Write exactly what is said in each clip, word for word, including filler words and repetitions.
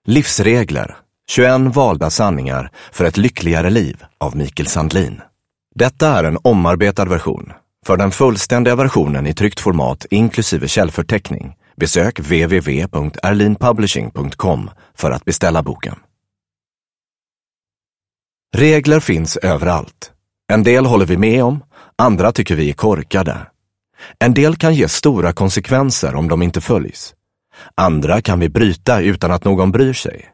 Livsregler, tjugoett valda sanningar för ett lyckligare liv av Mikael Sandlin. Detta är en omarbetad version. För den fullständiga versionen i tryckt format inklusive källförteckning, besök w w w punkt erlinpublishing punkt com för att beställa boken. Regler finns överallt. En del håller vi med om, andra tycker vi är korkade. En del kan ge stora konsekvenser om de inte följs. Andra kan vi bryta utan att någon bryr sig.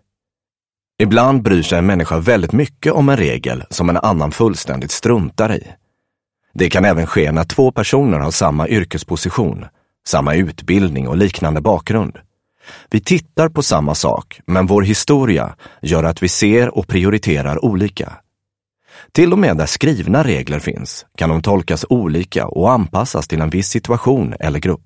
Ibland bryr sig en människa väldigt mycket om en regel som en annan fullständigt struntar i. Det kan även ske när två personer har samma yrkesposition, samma utbildning och liknande bakgrund. Vi tittar på samma sak, men vår historia gör att vi ser och prioriterar olika. Till och med där skrivna regler finns kan de tolkas olika och anpassas till en viss situation eller grupp.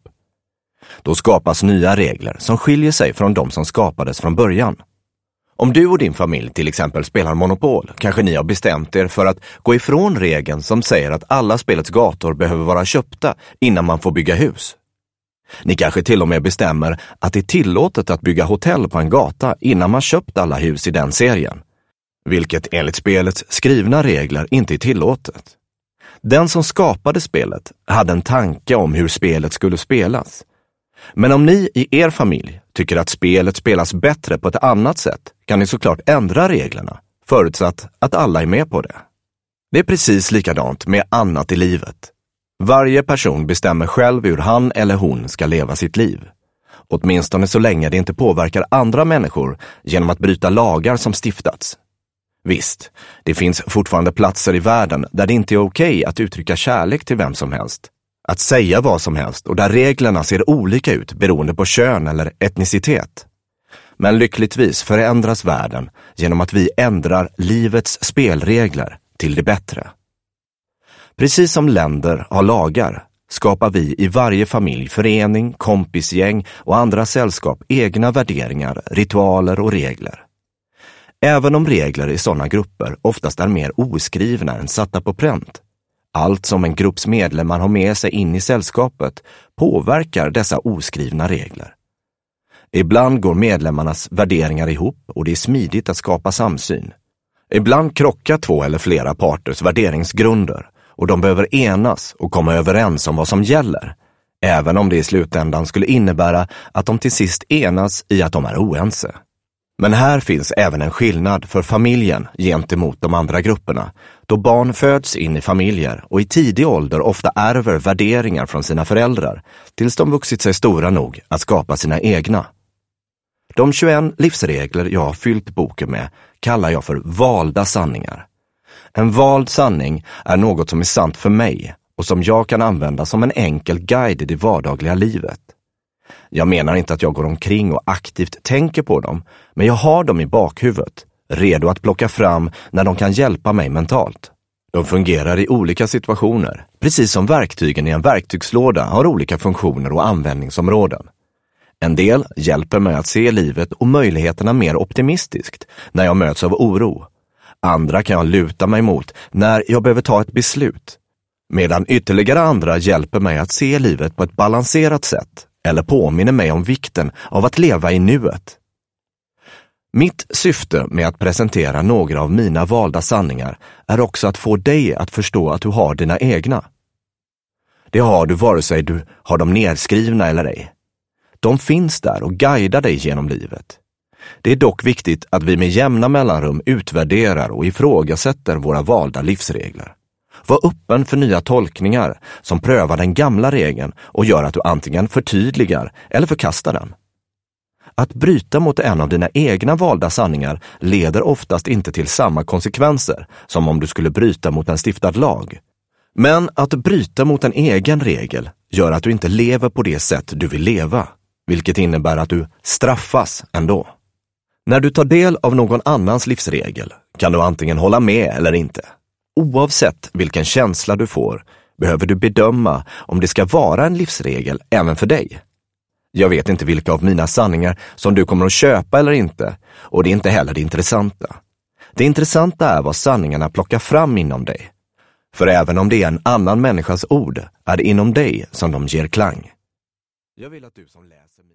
Då skapas nya regler som skiljer sig från de som skapades från början. Om du och din familj till exempel spelar Monopol, kanske ni har bestämt er för att gå ifrån regeln som säger att alla spelets gator behöver vara köpta innan man får bygga hus. Ni kanske till och med bestämmer att det är tillåtet att bygga hotell på en gata innan man köpt alla hus i den serien, vilket enligt spelets skrivna regler inte är tillåtet. Den som skapade spelet hade en tanke om hur spelet skulle spelas. Men om ni i er familj tycker att spelet spelas bättre på ett annat sätt kan ni såklart ändra reglerna, förutsatt att alla är med på det. Det är precis likadant med annat i livet. Varje person bestämmer själv hur han eller hon ska leva sitt liv. Åtminstone så länge det inte påverkar andra människor genom att bryta lagar som stiftats. Visst, det finns fortfarande platser i världen där det inte är okej att uttrycka kärlek till vem som helst, att säga vad som helst och där reglerna ser olika ut beroende på kön eller etnicitet. Men lyckligtvis förändras världen genom att vi ändrar livets spelregler till det bättre. Precis som länder har lagar skapar vi i varje familj, förening, kompisgäng och andra sällskap egna värderingar, ritualer och regler. Även om regler i sådana grupper oftast är mer oskrivna än satta på pränt. Allt som en grupps medlemmar har med sig in i sällskapet påverkar dessa oskrivna regler. Ibland går medlemmarnas värderingar ihop och det är smidigt att skapa samsyn. Ibland krockar två eller flera parters värderingsgrunder och de behöver enas och komma överens om vad som gäller, även om det i slutändan skulle innebära att de till sist enas i att de är oense. Men här finns även en skillnad för familjen gentemot de andra grupperna, då barn föds in i familjer och i tidig ålder ofta ärver värderingar från sina föräldrar tills de vuxit sig stora nog att skapa sina egna. De tjugoett livsregler jag har fyllt boken med kallar jag för valda sanningar. En vald sanning är något som är sant för mig och som jag kan använda som en enkel guide i det vardagliga livet. Jag menar inte att jag går omkring och aktivt tänker på dem, men jag har dem i bakhuvudet, redo att plocka fram när de kan hjälpa mig mentalt. De fungerar i olika situationer, precis som verktygen i en verktygslåda har olika funktioner och användningsområden. En del hjälper mig att se livet och möjligheterna mer optimistiskt när jag möts av oro. Andra kan jag luta mig mot när jag behöver ta ett beslut, medan ytterligare andra hjälper mig att se livet på ett balanserat sätt eller påminner mig om vikten av att leva i nuet. Mitt syfte med att presentera några av mina valda sanningar är också att få dig att förstå att du har dina egna. Det har du vare sig du har dem nedskrivna eller ej. De finns där och guidar dig genom livet. Det är dock viktigt att vi med jämna mellanrum utvärderar och ifrågasätter våra valda livsregler. Var öppen för nya tolkningar som prövar den gamla regeln och gör att du antingen förtydligar eller förkastar den. Att bryta mot en av dina egna valda sanningar leder oftast inte till samma konsekvenser som om du skulle bryta mot en stiftad lag. Men att bryta mot en egen regel gör att du inte lever på det sätt du vill leva, vilket innebär att du straffas ändå. När du tar del av någon annans livsregel kan du antingen hålla med eller inte. Oavsett vilken känsla du får behöver du bedöma om det ska vara en livsregel även för dig. Jag vet inte vilka av mina sanningar som du kommer att köpa eller inte, och det är inte heller det intressanta. Det intressanta är vad sanningarna plockar fram inom dig. För även om det är en annan människas ord är det inom dig som de ger klang. Jag vill att du som läser